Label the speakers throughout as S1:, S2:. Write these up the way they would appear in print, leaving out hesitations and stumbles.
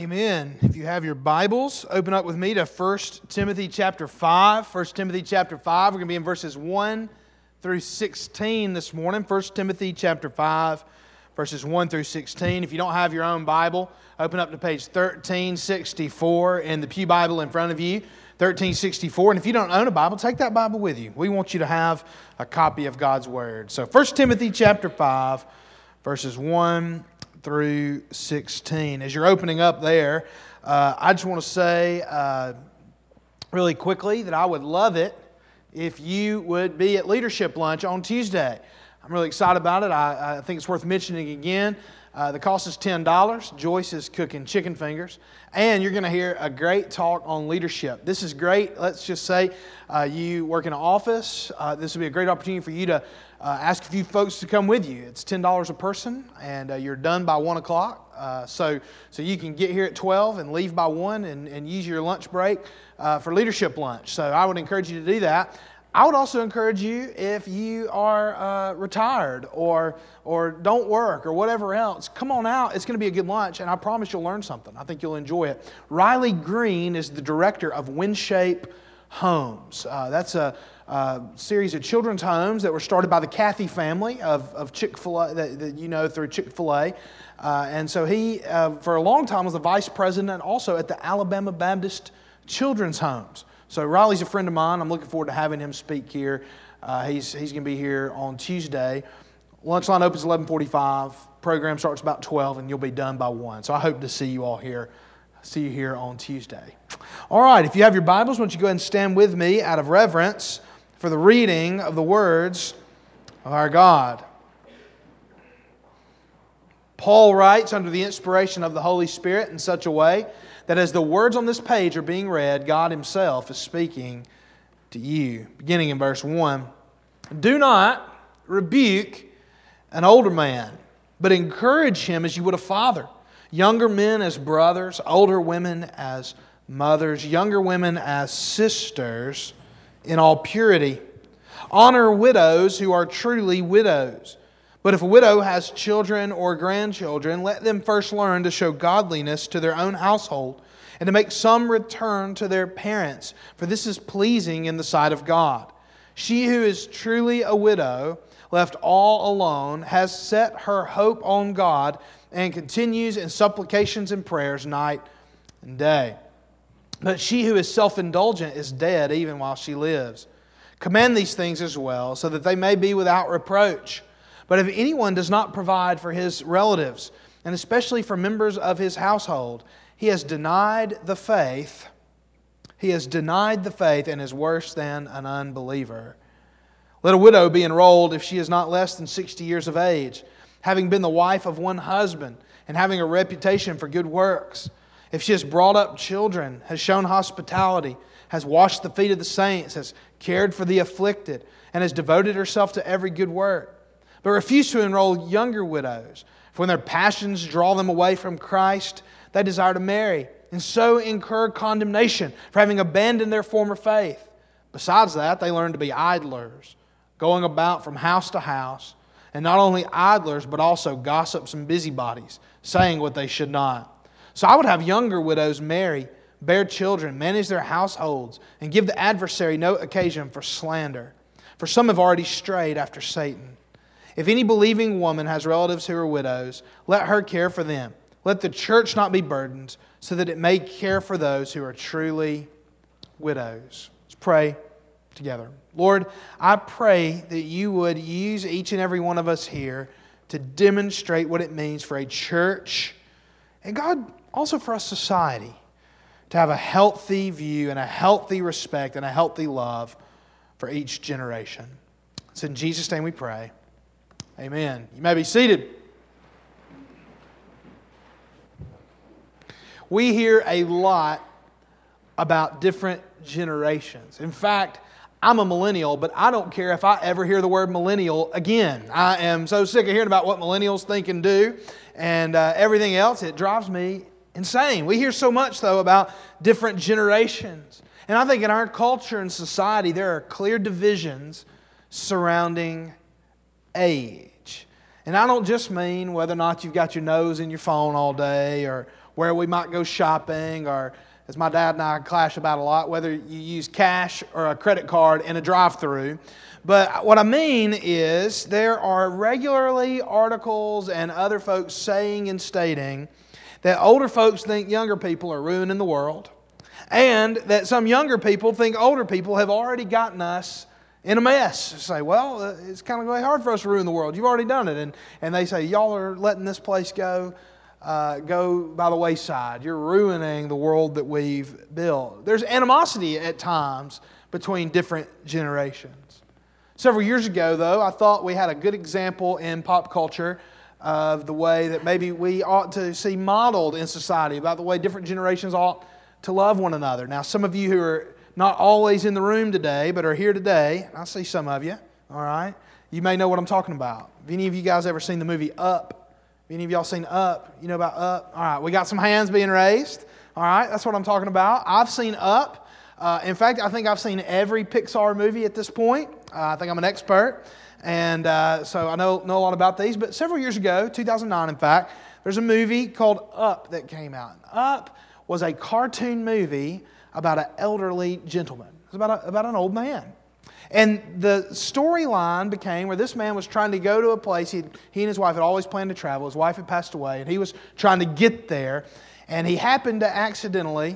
S1: Amen. If you have your Bibles, open up with me to 1 Timothy chapter 5. 1 Timothy chapter 5, we're going to be in verses 1 through 16 this morning. 1 Timothy chapter 5, verses 1 through 16. If you don't have your own Bible, open up to page 1364 in the Pew Bible in front of you. 1364. And if you don't own a Bible, take that Bible with you. We want you to have a copy of God's Word. So 1 Timothy chapter 5, verses 1 through 16. As you're opening up there, I just want to say really quickly that I would love it if you would be at Leadership Lunch on Tuesday. I'm really excited about it. I think it's worth mentioning again. The cost is $10. Joyce is cooking chicken fingers. And you're going to hear a great talk on leadership. This is great. Let's just say you work in an office. This would be a great opportunity for you to ask a few folks to come with you. It's $10 a person, and you're done by 1 o'clock. So you can get here at 12 and leave by 1 and use your lunch break for leadership lunch. So I would encourage you to do that. I would also encourage you, if you are retired or don't work or whatever else, come on out. It's going to be a good lunch, and I promise you'll learn something. I think you'll enjoy it. Riley Green is the director of WinShape Homes. That's a series of children's homes that were started by the Cathy family of Chick-fil-A, that you know through Chick-fil-A. And so he, for a long time, was the vice president also at the Alabama Baptist Children's Homes. So Riley's a friend of mine. I'm looking forward to having him speak here. He's going to be here on Tuesday. Lunch line opens 11:45. Program starts about 12, and you'll be done by 1. So I hope to see you all here. See you here on Tuesday. All right, if you have your Bibles, why don't you go ahead and stand with me out of reverence for the reading of the words of our God. Paul writes under the inspiration of the Holy Spirit in such a way that as the words on this page are being read, God Himself is speaking to you. Beginning in verse 1. Do not rebuke an older man, but encourage him as you would a father. Younger men as brothers, older women as mothers, younger women as sisters in all purity. Honor widows who are truly widows. But if a widow has children or grandchildren, let them first learn to show godliness to their own household and to make some return to their parents, for this is pleasing in the sight of God. She who is truly a widow, left all alone, has set her hope on God and continues in supplications and prayers night and day. But she who is self-indulgent is dead even while she lives. Command these things as well, so that they may be without reproach. But if anyone does not provide for his relatives, and especially for members of his household, he has denied the faith. He has denied the faith and is worse than an unbeliever. Let a widow be enrolled if she is not less than 60 years of age, having been the wife of one husband and having a reputation for good works. If she has brought up children, has shown hospitality, has washed the feet of the saints, has cared for the afflicted, and has devoted herself to every good work. But refuse to enroll younger widows, for when their passions draw them away from Christ, they desire to marry, and so incur condemnation for having abandoned their former faith. Besides that, they learn to be idlers, going about from house to house, and not only idlers, but also gossips and busybodies, saying what they should not. So I would have younger widows marry, bear children, manage their households, and give the adversary no occasion for slander. For some have already strayed after Satan. If any believing woman has relatives who are widows, let her care for them. Let the church not be burdened, so that it may care for those who are truly widows. Let's pray together. Lord, I pray that you would use each and every one of us here to demonstrate what it means for a church, and God, also for a society, to have a healthy view and a healthy respect and a healthy love for each generation. It's in Jesus' name we pray. Amen. You may be seated. We hear a lot about different generations. In fact, I'm a millennial, but I don't care if I ever hear the word millennial again. I am so sick of hearing about what millennials think and do and everything else. It drives me insane. We hear so much, though, about different generations. And I think in our culture and society, there are clear divisions surrounding age. And I don't just mean whether or not you've got your nose in your phone all day, or where we might go shopping, or, as my dad and I clash about a lot, whether you use cash or a credit card in a drive-thru. But what I mean is there are regularly articles and other folks saying and stating that older folks think younger people are ruining the world, and that some younger people think older people have already gotten us in a mess. Say, well, it's kind of really hard for us to ruin the world. You've already done it. And they say, y'all are letting this place go by the wayside. You're ruining the world that we've built. There's animosity at times between different generations. Several years ago, though, I thought we had a good example in pop culture of the way that maybe we ought to see modeled in society about the way different generations ought to love one another. Now, some of you who are not always in the room today, but are here today, I see some of you, all right? You may know what I'm talking about. Have any of you guys ever seen the movie Up? Have any of y'all seen Up? You know about Up? All right, we got some hands being raised. All right, that's what I'm talking about. I've seen Up. In fact, I think I've seen every Pixar movie at this point. I think I'm an expert. And so I know a lot about these. But several years ago, 2009 in fact, there's a movie called Up that came out. Up was a cartoon movie about an elderly gentleman. It was about an old man. And the storyline became where this man was trying to go to a place. He and his wife had always planned to travel. His wife had passed away, and he was trying to get there. And he happened to accidentally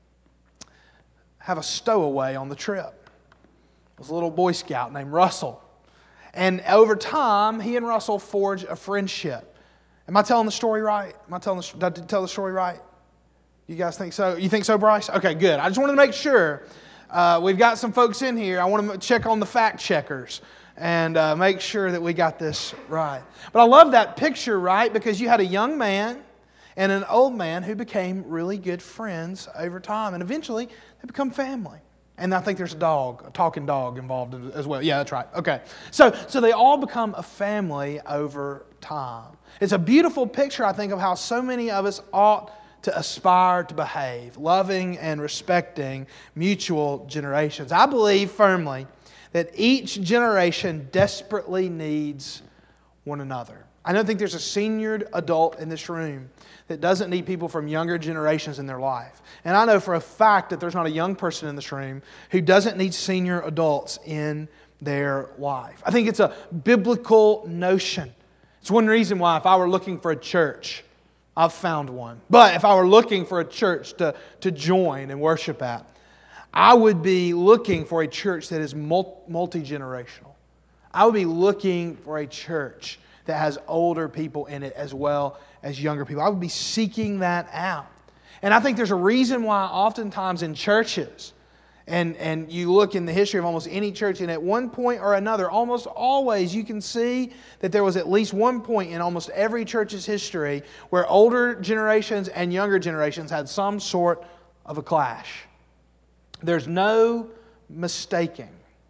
S1: have a stowaway on the trip. It was a little Boy Scout named Russell. And over time, he and Russell forged a friendship. Am I telling the story right? Did I tell the story right? You guys think so? You think so, Bryce? Okay, good. I just wanted to make sure. We've got some folks in here. I want to check on the fact checkers and make sure that we got this right. But I love that picture, right? Because you had a young man and an old man who became really good friends over time. And eventually, they become family. And I think there's a talking dog involved as well. Yeah, that's right. Okay. So they all become a family over time. It's a beautiful picture, I think, of how so many of us ought to aspire to behave, loving and respecting mutual generations. I believe firmly that each generation desperately needs one another. I don't think there's a seniored adult in this room that doesn't need people from younger generations in their life. And I know for a fact that there's not a young person in this room who doesn't need senior adults in their life. I think it's a biblical notion. It's one reason why if I were looking for a church, I've found one. But if I were looking for a church to join and worship at, I would be looking for a church that is multi-generational. I would be looking for a church that has older people in it as well as younger people. I would be seeking that out. And I think there's a reason why oftentimes in churches, and you look in the history of almost any church, and at one point or another, almost always you can see that there was at least one point in almost every church's history where older generations and younger generations had some sort of a clash. There's no mistaking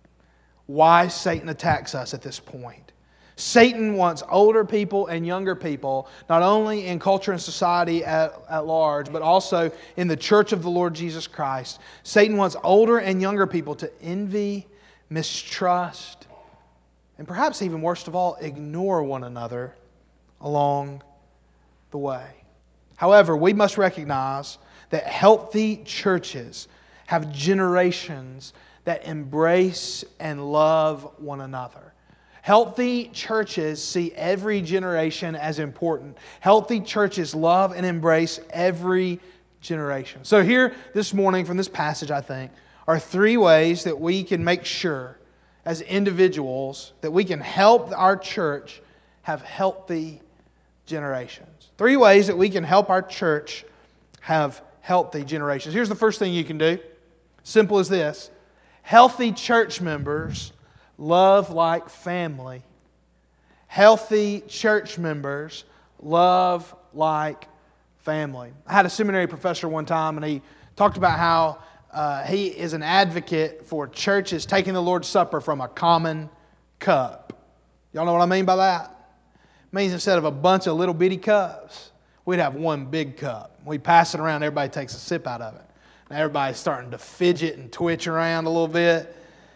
S1: why Satan attacks us at this point. Satan wants older people and younger people, not only in culture and society at large, but also in the church of the Lord Jesus Christ. Satan wants older and younger people to envy, mistrust, and perhaps even worst of all, ignore one another along the way. However, we must recognize that healthy churches have generations that embrace and love one another. Healthy churches see every generation as important. Healthy churches love and embrace every generation. So here this morning from this passage, I think, are 3 ways that we can make sure as individuals that we can help our church have healthy generations. 3 ways that we can help our church have healthy generations. Here's the first thing you can do. Simple as this. Healthy church members love like family. Healthy church members love like family. I had a seminary professor one time, and he talked about how he is an advocate for churches taking the Lord's Supper from a common cup. Y'all know what I mean by that? It means instead of a bunch of little bitty cups, we'd have one big cup. We pass it around, everybody takes a sip out of it. Now everybody's starting to fidget and twitch around a little bit.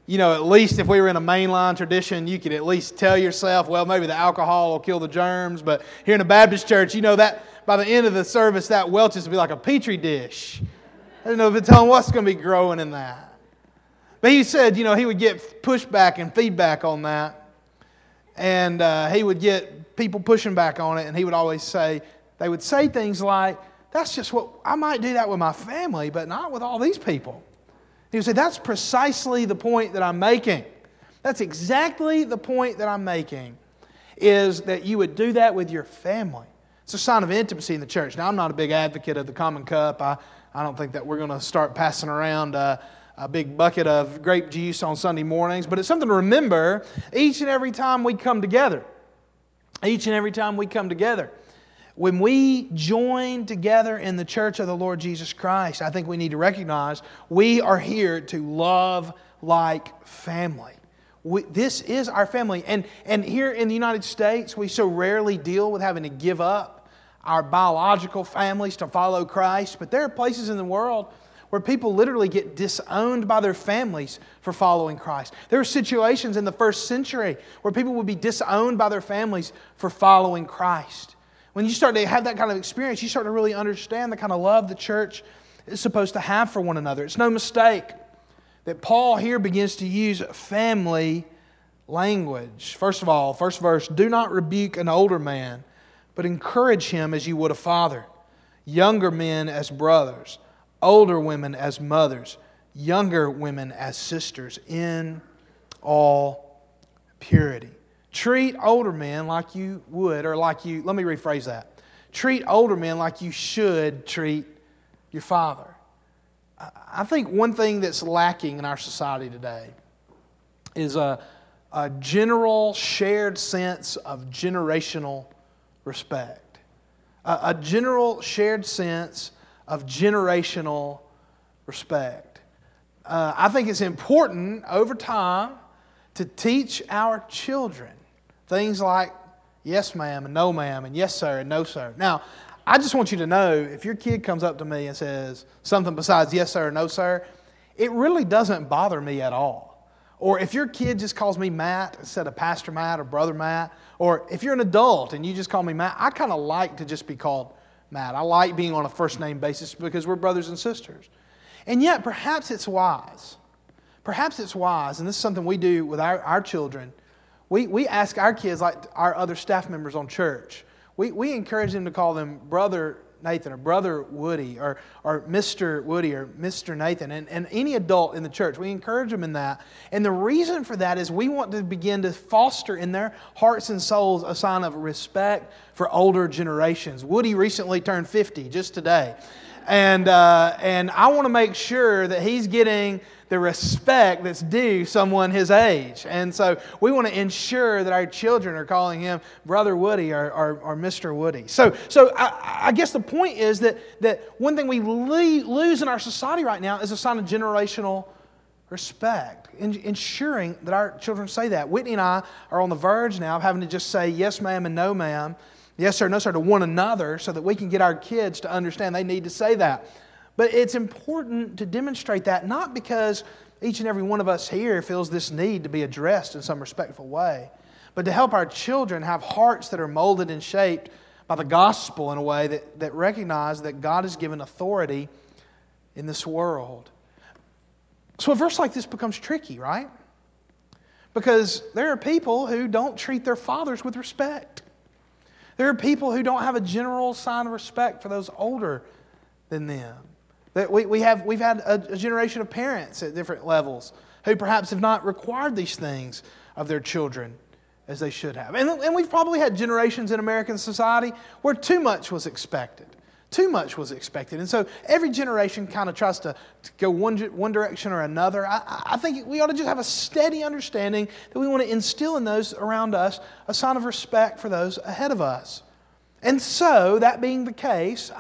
S1: at least if we were in a mainline tradition, you could at least tell yourself, well, maybe the alcohol will kill the germs. But here in a Baptist church, that by the end of the service, that Welch's would be like a Petri dish. I don't know if it's telling what's going to be growing in that. But he said, he would get pushback and feedback on that. And he would get people pushing back on it. And he would always say, they would say things like, that's just what, I might do that with my family, but not with all these people. He would say, that's precisely the point that I'm making. That's exactly the point that I'm making, is that you would do that with your family. It's a sign of intimacy in the church. Now, I'm not a big advocate of the common cup. I don't think that we're going to start passing around a big bucket of grape juice on Sunday mornings, but it's something to remember each and every time we come together. Each and every time we come together. When we join together in the church of the Lord Jesus Christ, I think we need to recognize we are here to love like family. This is our family. And here in the United States, we so rarely deal with having to give up our biological families to follow Christ. But there are places in the world where people literally get disowned by their families for following Christ. There are situations in the first century where people would be disowned by their families for following Christ. When you start to have that kind of experience, you start to really understand the kind of love the church is supposed to have for one another. It's no mistake that Paul here begins to use family language. First of all, first verse, do not rebuke an older man, but encourage him as you would a father. Younger men as brothers, older women as mothers, younger women as sisters, in all purity. Treat older men like you would, or like you, let me rephrase that. Treat older men like you should treat your father. I think one thing that's lacking in our society today is a general shared sense of generational respect. A general shared sense of generational respect. I think it's important over time to teach our children things like yes ma'am and no ma'am and yes sir and no sir. Now, I just want you to know, if your kid comes up to me and says something besides yes sir or no sir, it really doesn't bother me at all. Or if your kid just calls me Matt instead of Pastor Matt or Brother Matt, or if you're an adult and you just call me Matt, I kind of like to just be called Matt. I like being on a first name basis because we're brothers and sisters. And yet, perhaps it's wise, and this is something we do with our children. We ask our kids, like our other staff members on church, we encourage them to call them Brother Nathan or Brother Woody or Mr. Woody or Mr. Nathan. And any adult in the church, we encourage them in that. And the reason for that is we want to begin to foster in their hearts and souls a sign of respect for older generations. Woody recently turned 50 just today. And I want to make sure that he's getting the respect that's due someone his age. And so we want to ensure that our children are calling him Brother Woody or Mr. Woody. So I guess the point is that one thing we lose in our society right now is a sign of generational respect, ensuring that our children say that. Whitney and I are on the verge now of having to just say yes ma'am and no ma'am, yes sir, no sir to one another so that we can get our kids to understand they need to say that. But it's important to demonstrate that, not because each and every one of us here feels this need to be addressed in some respectful way, but to help our children have hearts that are molded and shaped by the gospel in a way that recognize that God has given authority in this world. So a verse like this becomes tricky, right? Because there are people who don't treat their fathers with respect. There are people who don't have a general sign of respect for those older than them. That we've had a generation of parents at different levels who perhaps have not required these things of their children as they should have. And we've probably had generations in American society where too much was expected. Too much was expected. And so every generation kind of tries to go one direction or another. I think we ought to just have a steady understanding that we want to instill in those around us a sign of respect for those ahead of us. And so, that being the case,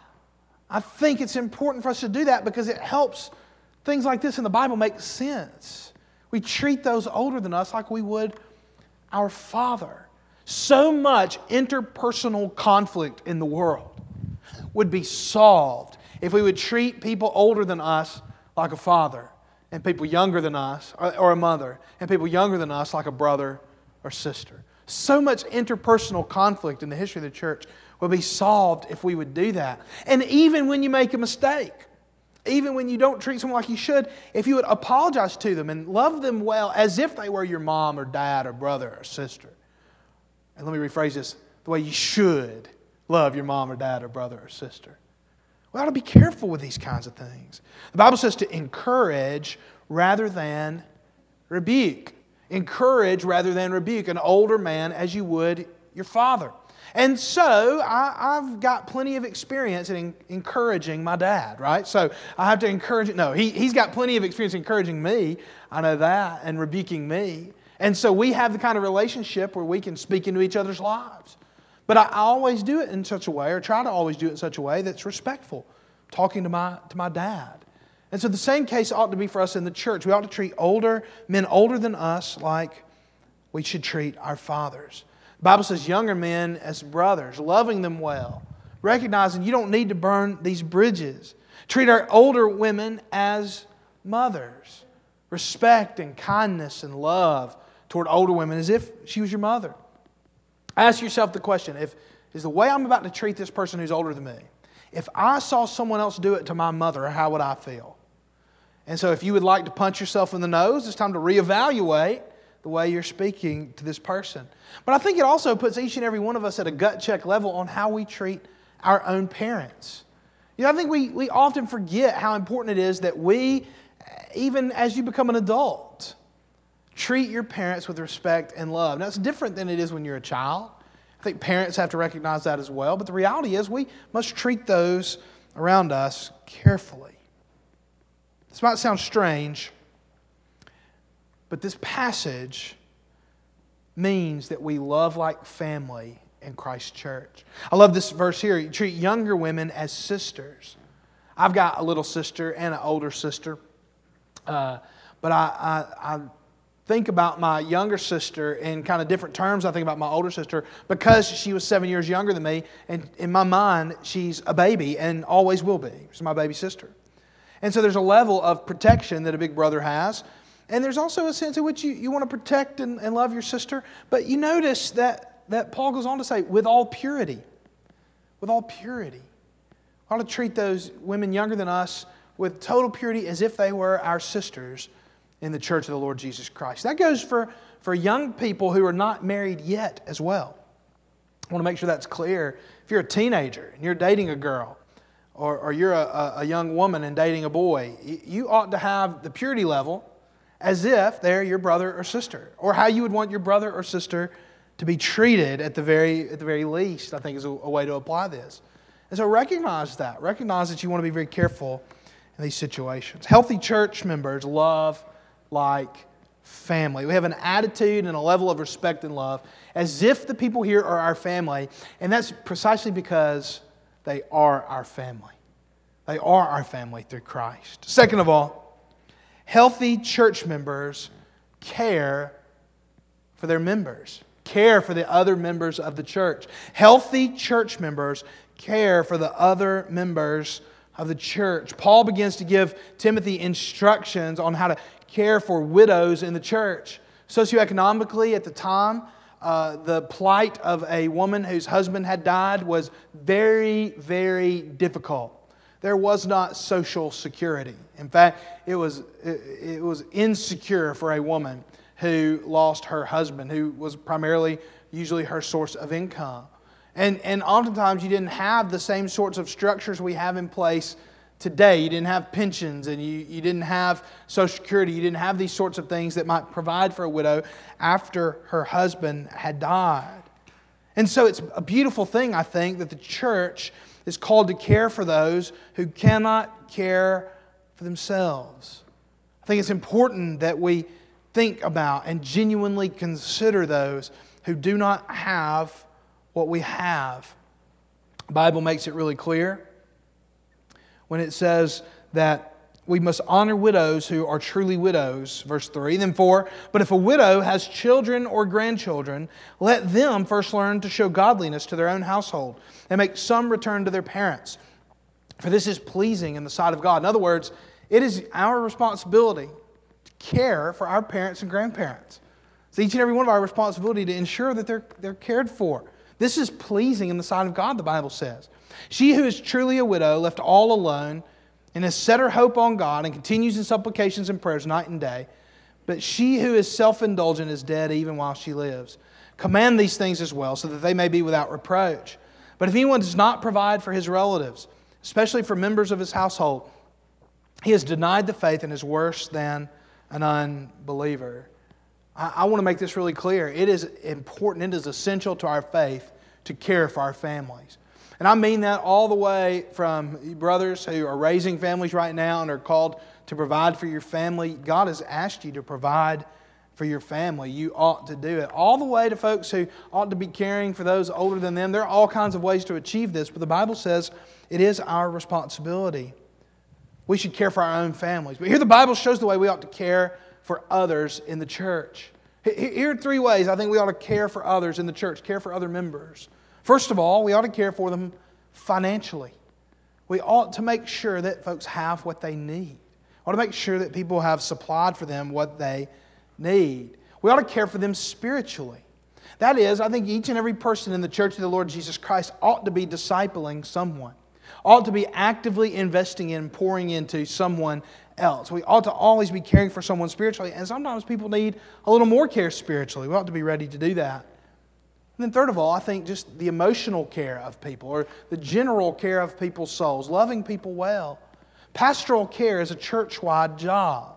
S1: I think it's important for us to do that because it helps things like this in the Bible make sense. We treat those older than us like we would our Father. So much interpersonal conflict in the world would be solved if we would treat people older than us like a father and people younger than us, or a mother, and people younger than us like a brother or sister. So much interpersonal conflict in the history of the church would be solved if we would do that. And even when you make a mistake, even when you don't treat someone like you should, if you would apologize to them and love them well as if they were your mom or dad or brother or sister. And let me rephrase this, the way you should love your mom or dad or brother or sister. We ought to be careful with these kinds of things. The Bible says to encourage rather than rebuke. Encourage rather than rebuke an older man as you would your father. And so I've got plenty of experience in encouraging my dad, right? So I have to encourage him. No, he's got plenty of experience encouraging me. I know that, and rebuking me. And so we have the kind of relationship where we can speak into each other's lives. But I always do it in such a way, or try to always do it in such a way that's respectful, talking to my dad. And so the same case ought to be for us in the church. We ought to treat men older than us like we should treat our fathers. The Bible says younger men as brothers, loving them well, recognizing you don't need to burn these bridges. Treat our older women as mothers. Respect and kindness and love toward older women as if she was your mother. Ask yourself the question, is the way I'm about to treat this person who's older than me, if I saw someone else do it to my mother, how would I feel? And so if you would like to punch yourself in the nose, it's time to reevaluate the way you're speaking to this person. But I think it also puts each and every one of us at a gut check level on how we treat our own parents. You know, I think we often forget how important it is that we, even as you become an adult, treat your parents with respect and love. Now, it's different than it is when you're a child. I think parents have to recognize that as well. But the reality is we must treat those around us carefully. This might sound strange, but this passage means that we love like family in Christ's church. I love this verse here. You treat younger women as sisters. I've got a little sister and an older sister. But I think about my younger sister in kind of different terms. I think about my older sister because she was 7 years younger than me. And in my mind, she's a baby and always will be. She's my baby sister. And so there's a level of protection that a big brother has. And there's also a sense in which you want to protect and love your sister. But you notice that Paul goes on to say, with all purity. With all purity. We ought to treat those women younger than us with total purity as if they were our sisters in the church of the Lord Jesus Christ. That goes for young people who are not married yet as well. I want to make sure that's clear. If you're a teenager and you're dating a girl, or you're a young woman and dating a boy, you ought to have the purity level as if they're your brother or sister, or how you would want your brother or sister to be treated at the very least, I think is a way to apply this. And so recognize that. Recognize that you want to be very careful in these situations. Healthy church members love like family. We have an attitude and a level of respect and love as if the people here are our family, and that's precisely because they are our family. They are our family through Christ. Second of all, healthy church members care for their members, care for the other members of the church. Healthy church members care for the other members of the church. Paul begins to give Timothy instructions on how to care for widows in the church. Socioeconomically at the time, the plight of a woman whose husband had died was very, very difficult. There was not social security. In fact, it was insecure for a woman who lost her husband, who was primarily usually her source of income. And oftentimes you didn't have the same sorts of structures we have in place today. You didn't have pensions and you didn't have Social Security. You didn't have these sorts of things that might provide for a widow after her husband had died. And so it's a beautiful thing, I think, that the church is called to care for those who cannot care for themselves. I think it's important that we think about and genuinely consider those who do not have what we have. The Bible makes it really clear when it says that we must honor widows who are truly widows. Verse 3. Then 4, but if a widow has children or grandchildren, let them first learn to show godliness to their own household and make some return to their parents. For this is pleasing in the sight of God. In other words, it is our responsibility to care for our parents and grandparents. It's each and every one of our responsibility to ensure that they're cared for. This is pleasing in the sight of God, the Bible says. She who is truly a widow, left all alone, and has set her hope on God and continues in supplications and prayers night and day. But she who is self-indulgent is dead even while she lives. Command these things as well, so that they may be without reproach. But if anyone does not provide for his relatives, especially for members of his household, he has denied the faith and is worse than an unbeliever. I want to make this really clear. It is important, it is essential to our faith to care for our families. And I mean that all the way from brothers who are raising families right now and are called to provide for your family. God has asked you to provide for your family. You ought to do it. All the way to folks who ought to be caring for those older than them. There are all kinds of ways to achieve this, but the Bible says it is our responsibility. We should care for our own families. But here the Bible shows the way we ought to care for others in the church. Here are 3 ways I think we ought to care for others in the church, care for other members. First of all, we ought to care for them financially. We ought to make sure that folks have what they need. We ought to make sure that people have supplied for them what they need. We ought to care for them spiritually. That is, I think each and every person in the church of the Lord Jesus Christ ought to be discipling someone, ought to be actively investing in, pouring into someone else. We ought to always be caring for someone spiritually, and sometimes people need a little more care spiritually. We ought to be ready to do that. And then third of all, I think just the emotional care of people, or the general care of people's souls, loving people well. Pastoral care is a church-wide job.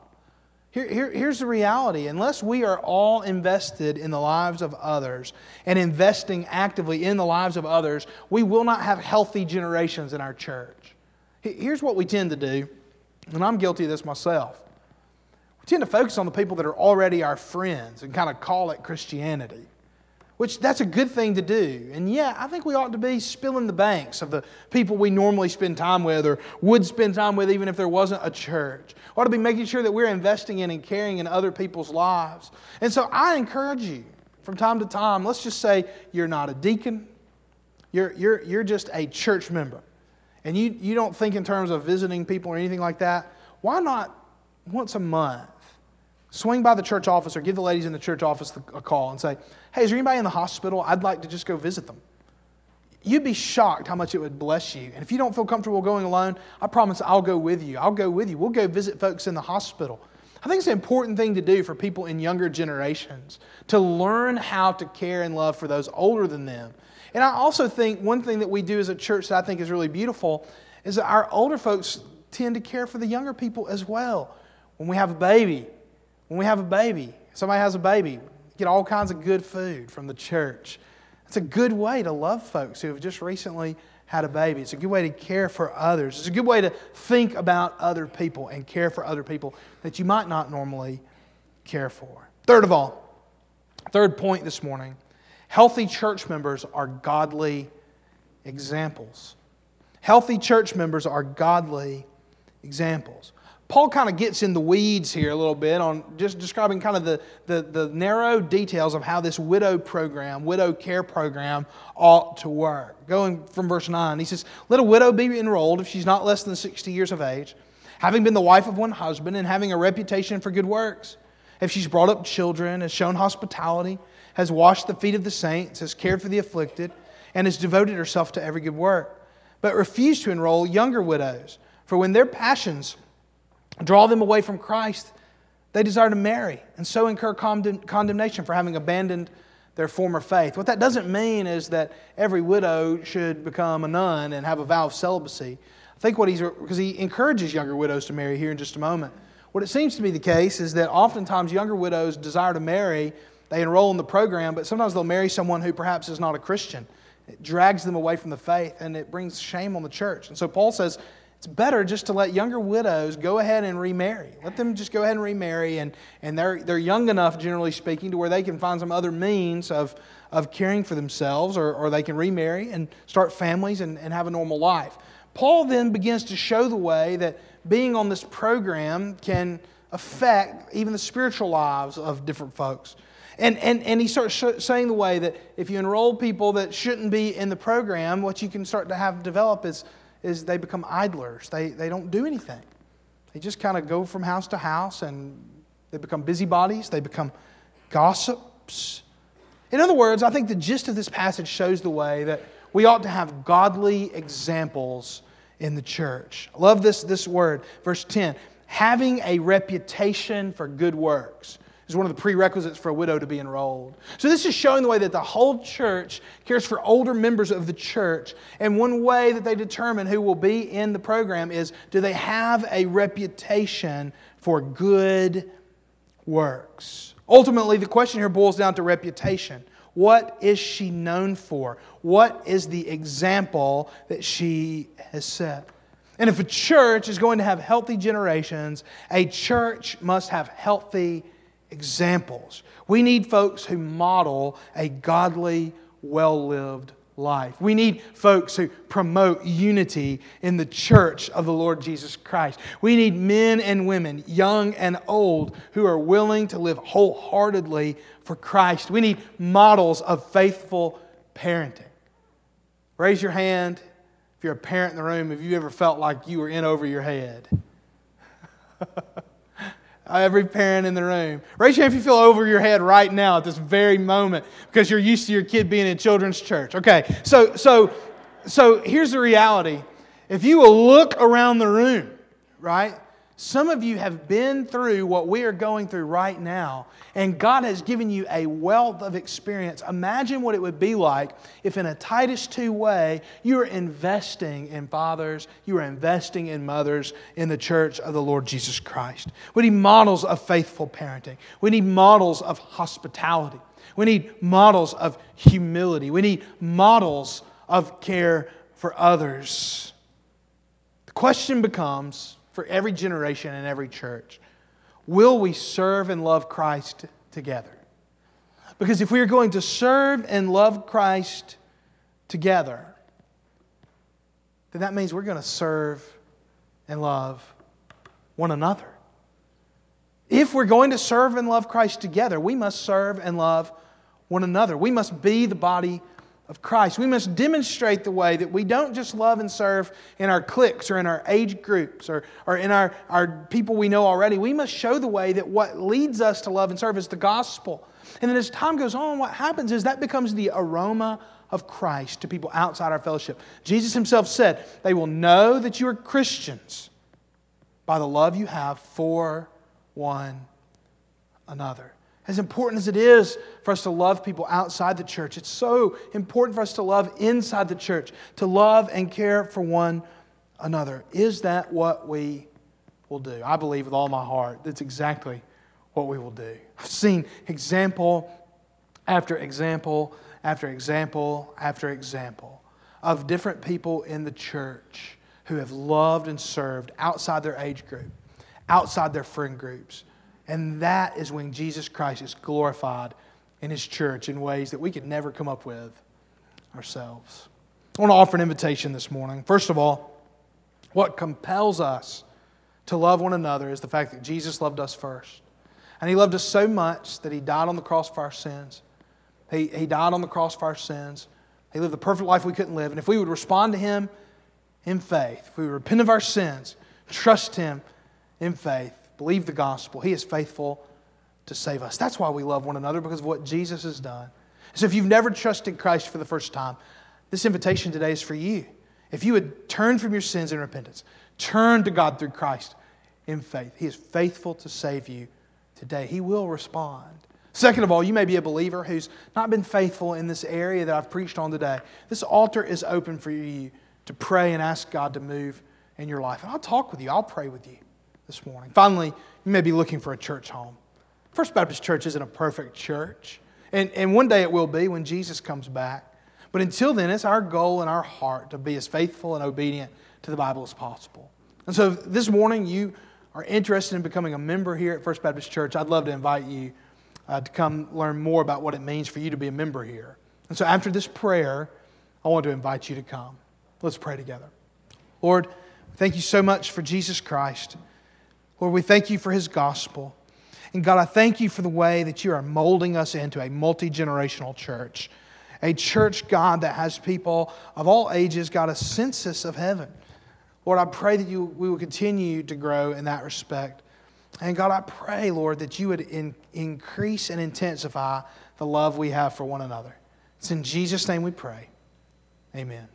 S1: Here's the reality. Unless we are all invested in the lives of others and investing actively in the lives of others, we will not have healthy generations in our church. Here's what we tend to do, and I'm guilty of this myself. We tend to focus on the people that are already our friends and kind of call it Christianity, which that's a good thing to do. And yeah, I think we ought to be spilling the banks of the people we normally spend time with or would spend time with even if there wasn't a church. We ought to be making sure that we're investing in and caring in other people's lives. And so I encourage you from time to time, let's just say you're not a deacon, you're just a church member. And you don't think in terms of visiting people or anything like that. Why not once a month swing by the church office or give the ladies in the church office a call and say, hey, is there anybody in the hospital? I'd like to just go visit them. You'd be shocked how much it would bless you. And if you don't feel comfortable going alone, I promise I'll go with you. I'll go with you. We'll go visit folks in the hospital. I think it's an important thing to do for people in younger generations, to learn how to care and love for those older than them. And I also think one thing that we do as a church that I think is really beautiful is that our older folks tend to care for the younger people as well. When we have a baby, somebody has a baby, get all kinds of good food from the church. It's a good way to love folks who have just recently had a baby. It's a good way to care for others. It's a good way to think about other people and care for other people that you might not normally care for. Third of all, third point this morning, healthy church members are godly examples. Healthy church members are godly examples. Paul kind of gets in the weeds here a little bit on just describing kind of the narrow details of how this widow care program ought to work. Going from verse 9, he says, let a widow be enrolled if she's not less than 60 years of age, having been the wife of one husband and having a reputation for good works. If she's brought up children, has shown hospitality, has washed the feet of the saints, has cared for the afflicted, and has devoted herself to every good work. But refuse to enroll younger widows, for when their passions draw them away from Christ, they desire to marry and so incur condemnation for having abandoned their former faith. What that doesn't mean is that every widow should become a nun and have a vow of celibacy. I think because he encourages younger widows to marry here in just a moment. What it seems to be the case is that oftentimes younger widows desire to marry, they enroll in the program, but sometimes they'll marry someone who perhaps is not a Christian. It drags them away from the faith and it brings shame on the church. And so Paul says, it's better just to let younger widows go ahead and remarry. Let them just go ahead and remarry, and they're young enough, generally speaking, to where they can find some other means of caring for themselves, or they can remarry and start families and have a normal life. Paul then begins to show the way that being on this program can affect even the spiritual lives of different folks. And he starts saying the way that if you enroll people that shouldn't be in the program, what you can start to have develop is they become idlers. They don't do anything. They just kind of go from house to house and They become busybodies. They become gossips. In other words, I think the gist of this passage shows the way that we ought to have godly examples in the church. I love this word, verse 10. Having a reputation for good works is one of the prerequisites for a widow to be enrolled. So this is showing the way that the whole church cares for older members of the church. And one way that they determine who will be in the program is, do they have a reputation for good works? Ultimately, the question here boils down to reputation. What is she known for? What is the example that she has set? And if a church is going to have healthy generations, a church must have healthy examples. We need folks who model a godly, well-lived life. We need folks who promote unity in the church of the Lord Jesus Christ. We need men and women, young and old, who are willing to live wholeheartedly for Christ. We need models of faithful parenting. Raise your hand if you're a parent in the room, if you ever felt like you were in over your head. Every parent in the room. Raise your hand if you feel over your head right now at this very moment because you're used to your kid being in children's church. Okay, so here's the reality. If you will look around the room, right? Some of you have been through what we are going through right now, and God has given you a wealth of experience. Imagine what it would be like if in a Titus 2 way, you are investing in fathers, you are investing in mothers in the church of the Lord Jesus Christ. We need models of faithful parenting. We need models of hospitality. We need models of humility. We need models of care for others. The question becomes, for every generation and every church, will we serve and love Christ together? Because if we are going to serve and love Christ together, then that means we're going to serve and love one another. If we're going to serve and love Christ together, we must serve and love one another. We must be the body of Christ. We must demonstrate the way that we don't just love and serve in our cliques or in our age groups or in our people we know already. We must show the way that what leads us to love and serve is the gospel. And then as time goes on, what happens is that becomes the aroma of Christ to people outside our fellowship. Jesus Himself said, they will know that you are Christians by the love you have for one another. As important as it is for us to love people outside the church, it's so important for us to love inside the church, to love and care for one another. Is that what we will do? I believe with all my heart that's exactly what we will do. I've seen example after example after example after example of different people in the church who have loved and served outside their age group, outside their friend groups. And that is when Jesus Christ is glorified in His church in ways that we could never come up with ourselves. I want to offer an invitation this morning. First of all, what compels us to love one another is the fact that Jesus loved us first. And He loved us so much that He died on the cross for our sins. He died on the cross for our sins. He lived the perfect life we couldn't live. And if we would respond to Him in faith, if we would repent of our sins, trust Him in faith, believe the gospel, He is faithful to save us. That's why we love one another, because of what Jesus has done. So if you've never trusted Christ for the first time, this invitation today is for you. If you would turn from your sins in repentance, turn to God through Christ in faith. He is faithful to save you today. He will respond. Second of all, you may be a believer who's not been faithful in this area that I've preached on today. This altar is open for you to pray and ask God to move in your life. And I'll talk with you. I'll pray with you this morning. Finally, you may be looking for a church home. First Baptist Church isn't a perfect church. And one day it will be when Jesus comes back. But until then, it's our goal and our heart to be as faithful and obedient to the Bible as possible. And so if this morning you are interested in becoming a member here at First Baptist Church, I'd love to invite you to come learn more about what it means for you to be a member here. And so after this prayer, I want to invite you to come. Let's pray together. Lord, thank you so much for Jesus Christ. Lord, we thank you for His gospel. And God, I thank you for the way that you are molding us into a multi-generational church. A church, God, that has people of all ages, God, a census of heaven. Lord, I pray that we will continue to grow in that respect. And God, I pray, Lord, that you would increase and intensify the love we have for one another. It's in Jesus' name we pray. Amen.